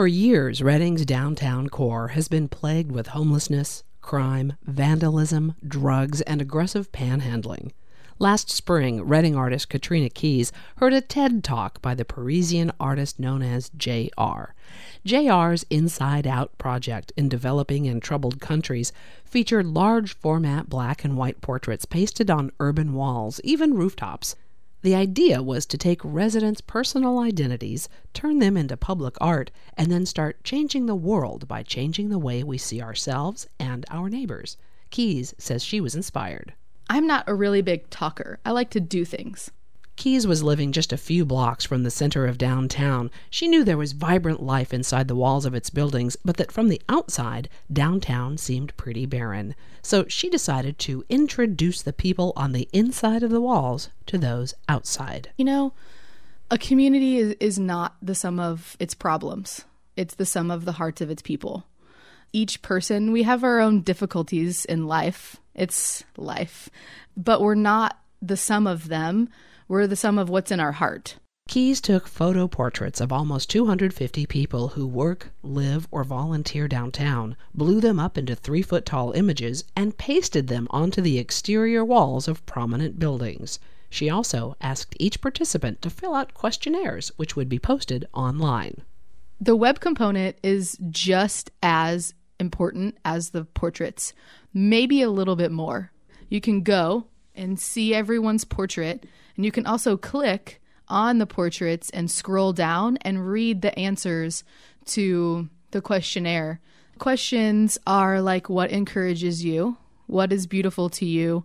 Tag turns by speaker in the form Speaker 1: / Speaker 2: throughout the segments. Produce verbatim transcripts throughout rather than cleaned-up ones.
Speaker 1: For years, Reading's downtown core has been plagued with homelessness, crime, vandalism, drugs, and aggressive panhandling. Last spring, Reading artist Katrina Keys heard a TED Talk by the Parisian artist known as J R. J R's Inside Out project in developing and troubled countries featured large-format black and white portraits pasted on urban walls, even rooftops. The idea was to take residents' personal identities, turn them into public art, and then start changing the world by changing the way we see ourselves and our neighbors. Keys says she was inspired.
Speaker 2: I'm not a really big talker. I like to do things.
Speaker 1: Keys was living just a few blocks from the center of downtown. She knew there was vibrant life inside the walls of its buildings, but that from the outside, downtown seemed pretty barren. So she decided to introduce the people on the inside of the walls to those outside.
Speaker 2: You know, a community is, is not the sum of its problems. It's the sum of the hearts of its people. Each person, we have our own difficulties in life. It's life. But we're not the sum of them. We're the sum of what's in our heart.
Speaker 1: Keys took photo portraits of almost two hundred fifty people who work, live, or volunteer downtown, blew them up into three-foot-tall images, and pasted them onto the exterior walls of prominent buildings. She also asked each participant to fill out questionnaires, which would be posted online.
Speaker 2: The web component is just as important as the portraits, maybe a little bit more. You can go and see everyone's portrait, and you can also click on the portraits and scroll down and read the answers to the questionnaire. Questions are like, what encourages you? What is beautiful to you?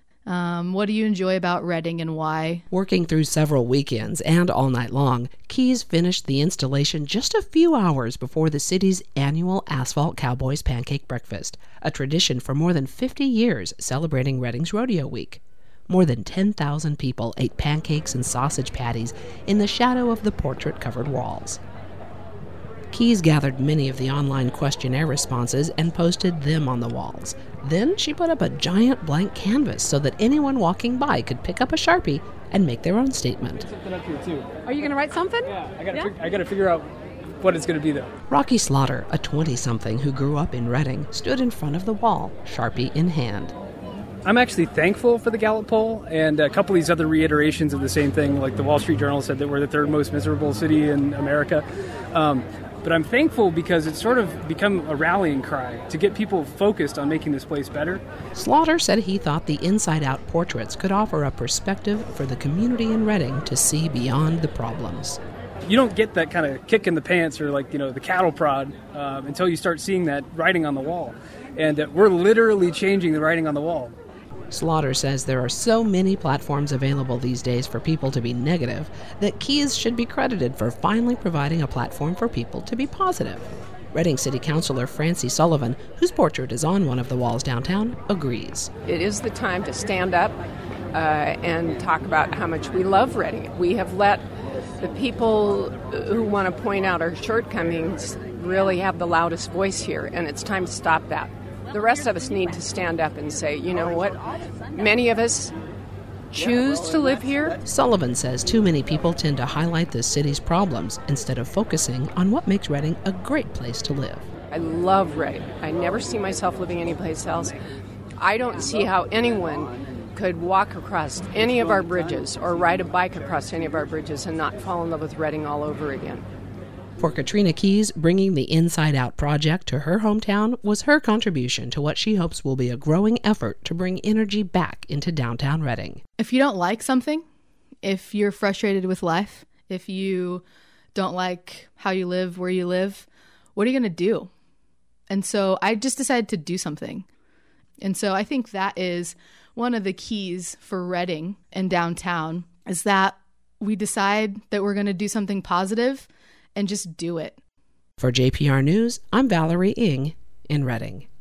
Speaker 2: Um, what do you enjoy about Reading and why?
Speaker 1: Working through several weekends and all night long, Keys finished the installation just a few hours before the city's annual Asphalt Cowboys Pancake Breakfast, a tradition for more than fifty years celebrating Reading's Rodeo Week. More than ten thousand people ate pancakes and sausage patties in the shadow of the portrait-covered walls. Keys gathered many of the online questionnaire responses and posted them on the walls. Then she put up a giant blank canvas so that anyone walking by could pick up a Sharpie and make their own statement.
Speaker 3: Something up here too.
Speaker 4: Are you going to write something?
Speaker 3: Yeah, I got
Speaker 4: yeah?
Speaker 3: fig- I got to figure out what it's going to be though.
Speaker 1: Rocky Slaughter, a twenty-something who grew up in Reading, stood in front of the wall, Sharpie in hand.
Speaker 3: I'm actually thankful for the Gallup poll and a couple of these other reiterations of the same thing, like the Wall Street Journal said that we're the third most miserable city in America. Um, but I'm thankful because it's sort of become a rallying cry to get people focused on making this place better.
Speaker 1: Slaughter said he thought the inside-out portraits could offer a perspective for the community in Reading to see beyond the problems.
Speaker 3: You don't get that kind of kick in the pants or like, you know, the cattle prod um, until you start seeing that writing on the wall. And uh, we're literally changing the writing on the wall.
Speaker 1: Slaughter says there are so many platforms available these days for people to be negative that Keys should be credited for finally providing a platform for people to be positive. Reading City Councilor Francie Sullivan, whose portrait is on one of the walls downtown, agrees.
Speaker 5: It is the time to stand up uh, and talk about how much we love Reading. We have let the people who want to point out our shortcomings really have the loudest voice here, and it's time to stop that. The rest of us need to stand up and say, you know what, many of us choose to live here.
Speaker 1: Sullivan says too many people tend to highlight the city's problems instead of focusing on what makes Reading a great place to live.
Speaker 5: I love Reading. I never see myself living anyplace else. I don't see how anyone could walk across any of our bridges or ride a bike across any of our bridges and not fall in love with Reading all over again.
Speaker 1: For Katrina Keys, bringing the Inside Out project to her hometown was her contribution to what she hopes will be a growing effort to bring energy back into downtown Reading.
Speaker 2: If you don't like something, if you're frustrated with life, if you don't like how you live, where you live, what are you going to do? And so I just decided to do something. And so I think that is one of the keys for Reading and downtown, is that we decide that we're going to do something positive and just do it.
Speaker 1: For J P R News, I'm Valerie Ng in Reading.